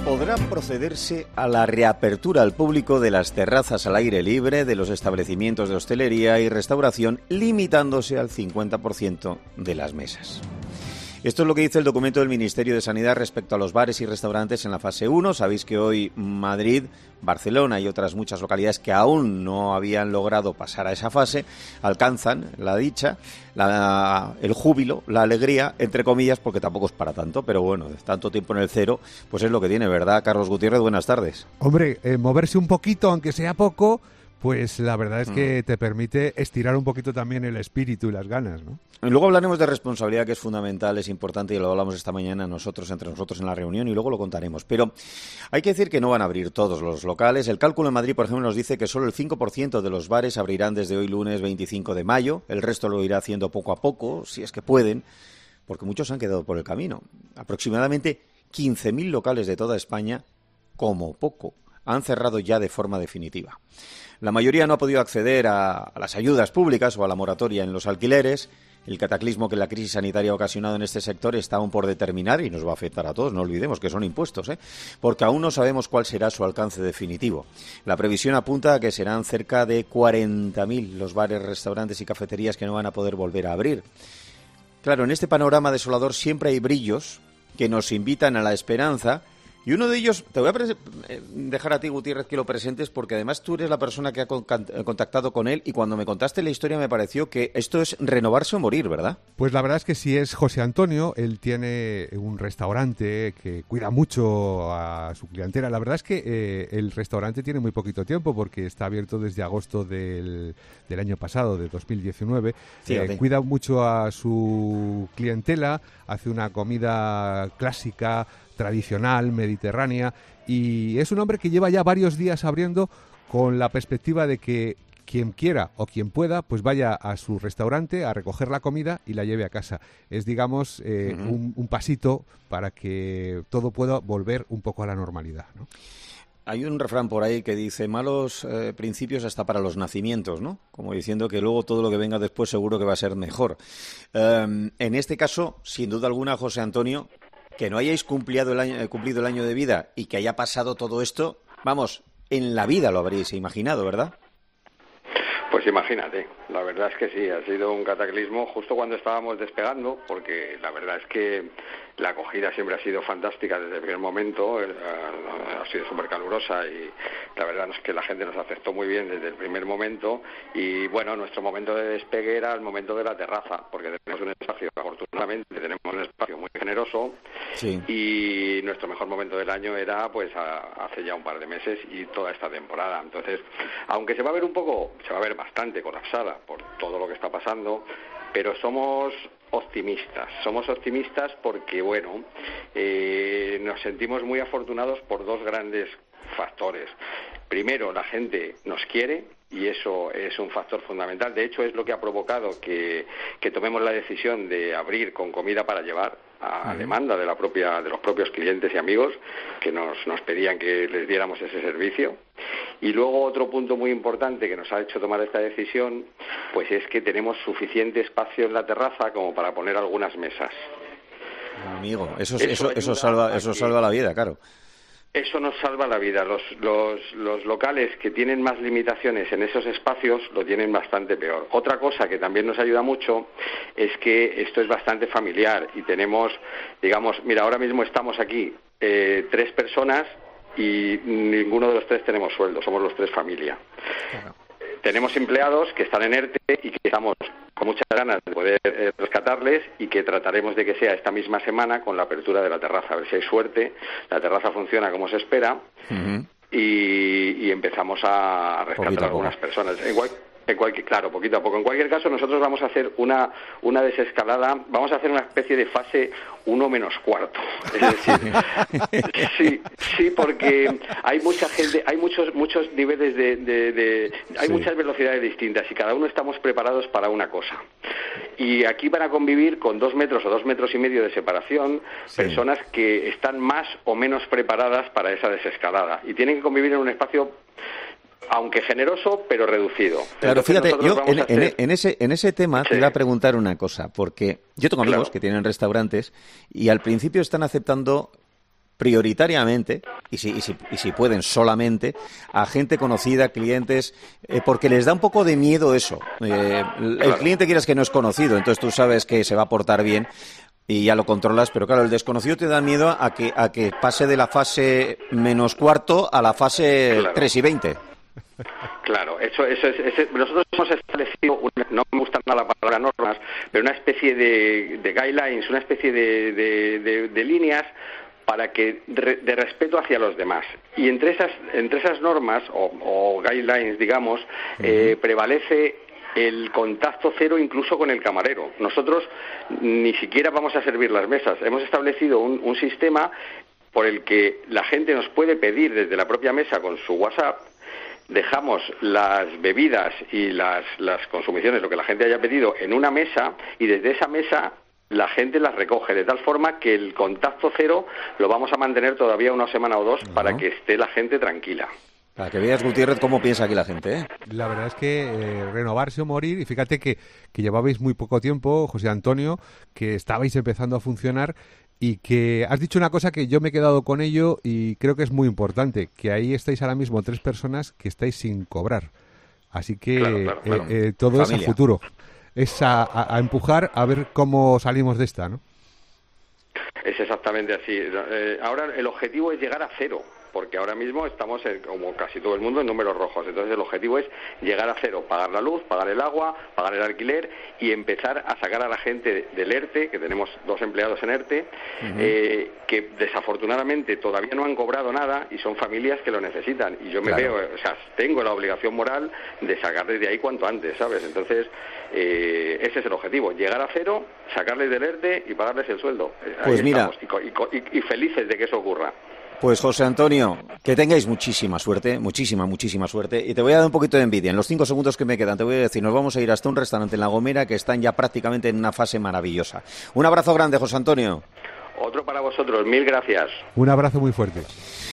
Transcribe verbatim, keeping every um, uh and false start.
Podrá procederse a la reapertura al público de las terrazas al aire libre, de los establecimientos de hostelería y restauración, limitándose al cincuenta por ciento de las mesas. Esto es lo que dice el documento del Ministerio de Sanidad respecto a los bares y restaurantes en la fase uno. Sabéis que hoy Madrid, Barcelona y otras muchas localidades que aún no habían logrado pasar a esa fase alcanzan la dicha, la, el júbilo, la alegría, entre comillas, porque tampoco es para tanto, pero bueno, tanto tiempo en el cero, pues es lo que tiene, ¿verdad? Carlos Gutiérrez, buenas tardes. Hombre, eh, moverse un poquito, aunque sea poco, pues la verdad es que mm. te permite estirar un poquito también el espíritu y las ganas, ¿no? Y luego hablaremos de responsabilidad, que es fundamental, es importante, y lo hablamos esta mañana nosotros, entre nosotros en la reunión, y luego lo contaremos. Pero hay que decir que no van a abrir todos los locales. El cálculo en Madrid, por ejemplo, nos dice que solo el cinco por ciento de los bares abrirán desde hoy lunes veinticinco de mayo. El resto lo irá haciendo poco a poco, si es que pueden, porque muchos han quedado por el camino. Aproximadamente quince mil locales de toda España, como poco, han cerrado ya de forma definitiva. La mayoría no ha podido acceder a, a las ayudas públicas o a la moratoria en los alquileres. El cataclismo que la crisis sanitaria ha ocasionado en este sector está aún por determinar y nos va a afectar a todos. No olvidemos que son impuestos, ¿eh? Porque aún no sabemos cuál será su alcance definitivo. La previsión apunta a que serán cerca de cuarenta mil los bares, restaurantes y cafeterías que no van a poder volver a abrir. Claro, en este panorama desolador siempre hay brillos que nos invitan a la esperanza. Y uno de ellos, te voy a pre- dejar a ti, Gutiérrez, que lo presentes, porque además tú eres la persona que ha con- contactado con él, y cuando me contaste la historia me pareció que esto es renovarse o morir, ¿verdad? Pues la verdad es que sí, es José Antonio. Él tiene un restaurante que cuida mucho a su clientela. La verdad es que eh, el restaurante tiene muy poquito tiempo, porque está abierto desde agosto del, del año pasado, de dos mil diecinueve. Sí, eh, sí. Cuida mucho a su clientela, hace una comida clásica, tradicional, mediterránea, y es un hombre que lleva ya varios días abriendo con la perspectiva de que quien quiera o quien pueda, pues vaya a su restaurante a recoger la comida y la lleve a casa. Es, digamos, eh, uh-huh. un, un pasito para que todo pueda volver un poco a la normalidad, ¿no? Hay un refrán por ahí que dice malos eh, principios hasta para los nacimientos, ¿no? Como diciendo que luego todo lo que venga después seguro que va a ser mejor. Um, en este caso, sin duda alguna, José Antonio, que no hayáis cumplido el año, cumplido el año de vida y que haya pasado todo esto, vamos, en la vida lo habréis imaginado, ¿verdad? Pues imagínate, la verdad es que sí, ha sido un cataclismo justo cuando estábamos despegando, porque la verdad es que la acogida siempre ha sido fantástica desde el primer momento, ha sido súper calurosa y la verdad es que la gente nos aceptó muy bien desde el primer momento. Y bueno, nuestro momento de despegue era el momento de la terraza, porque tenemos un espacio, afortunadamente tenemos un espacio muy generoso, sí. Y nuestro mejor momento del año era pues a, hace ya un par de meses y toda esta temporada. Entonces, aunque se va a ver un poco, se va a ver bastante colapsada por todo lo que está pasando, pero somos optimistas, somos optimistas porque, bueno, eh, nos sentimos muy afortunados por dos grandes factores. Primero, la gente nos quiere, y eso es un factor fundamental. De hecho, es lo que ha provocado que, que tomemos la decisión de abrir con comida para llevar a uh-huh. demanda de la propia de los propios clientes y amigos que nos, nos pedían que les diéramos ese servicio. Y luego otro punto muy importante que nos ha hecho tomar esta decisión, pues es que tenemos suficiente espacio en la terraza como para poner algunas mesas. Amigo, eso, eso, eso, eso salva, eso salva la vida, claro. Eso nos salva la vida. Los, los, los locales que tienen más limitaciones en esos espacios lo tienen bastante peor. Otra cosa que también nos ayuda mucho es que esto es bastante familiar y tenemos, digamos, mira, ahora mismo estamos aquí eh, tres personas y ninguno de los tres tenemos sueldo, somos los tres familia. Claro. Tenemos empleados que están en ERTE y que estamos con muchas ganas de poder eh, rescatarles y que trataremos de que sea esta misma semana con la apertura de la terraza. A ver si hay suerte, la terraza funciona como se espera uh-huh. y, y empezamos a rescatar a algunas personas. Igual, en cualquier, claro, poquito a poco. En cualquier caso, nosotros vamos a hacer una, una desescalada, vamos a hacer una especie de fase uno menos cuarto. Es decir, sí, sí, porque hay mucha gente, hay muchos muchos niveles de, de, de hay sí. muchas velocidades distintas y cada uno estamos preparados para una cosa. Y aquí van a convivir con dos metros o dos metros y medio de separación sí. personas que están más o menos preparadas para esa desescalada y tienen que convivir en un espacio, aunque generoso, pero reducido. Claro, entonces, fíjate, yo en, hacer... en, en, ese, en ese tema sí. te iba a preguntar una cosa, porque yo tengo amigos claro. que tienen restaurantes y al principio están aceptando prioritariamente, y si, y si, y si pueden solamente, a gente conocida, clientes, eh, porque les da un poco de miedo eso. Eh, el, el cliente, quieras que no es conocido, entonces tú sabes que se va a portar bien y ya lo controlas, pero claro, el desconocido te da miedo a que, a que pase de la fase menos cuarto a la fase claro. tres y veinte. Claro, eso, eso es, eso, nosotros hemos establecido, una, no me gusta nada la palabra normas, pero una especie de, de guidelines, una especie de, de, de, de líneas para que de respeto hacia los demás. Y entre esas, entre esas normas o, o guidelines, digamos, uh-huh. eh, prevalece el contacto cero incluso con el camarero. Nosotros ni siquiera vamos a servir las mesas. Hemos establecido un, un sistema por el que la gente nos puede pedir desde la propia mesa con su WhatsApp. Dejamos las bebidas y las, las consumiciones, lo que la gente haya pedido, en una mesa, y desde esa mesa la gente las recoge, de tal forma que el contacto cero lo vamos a mantener todavía una semana o dos uh-huh. para que esté la gente tranquila. Para que veas, Gutiérrez, cómo piensa aquí la gente, ¿eh? La verdad es que eh, renovarse o morir, y fíjate que, que llevabais muy poco tiempo, José Antonio, que estabais empezando a funcionar, y que has dicho una cosa que yo me he quedado con ello y creo que es muy importante, que ahí estáis ahora mismo tres personas que estáis sin cobrar. Así que claro, claro, claro. Eh, eh, todo Familia. Es a futuro. Es a, a, a empujar a ver cómo salimos de esta, ¿no? Es exactamente así. Eh, ahora el objetivo es llegar a cero, porque ahora mismo estamos, en, como casi todo el mundo, en números rojos. Entonces el objetivo es llegar a cero, pagar la luz, pagar el agua, pagar el alquiler y empezar a sacar a la gente del ERTE, que tenemos dos empleados en ERTE, uh-huh. eh, que desafortunadamente todavía no han cobrado nada y son familias que lo necesitan. Y yo me claro. veo, o sea, tengo la obligación moral de sacarles de ahí cuanto antes, ¿sabes? Entonces, eh, ese es el objetivo, llegar a cero, sacarles del ERTE y pagarles el sueldo. Pues ahí mira, estamos, y, y, y felices de que eso ocurra. Pues José Antonio, que tengáis muchísima suerte, muchísima, muchísima suerte. Y te voy a dar un poquito de envidia. En los cinco segundos que me quedan te voy a decir, nos vamos a ir hasta un restaurante en La Gomera que están ya prácticamente en una fase maravillosa. Un abrazo grande, José Antonio. Otro para vosotros, mil gracias. Un abrazo muy fuerte.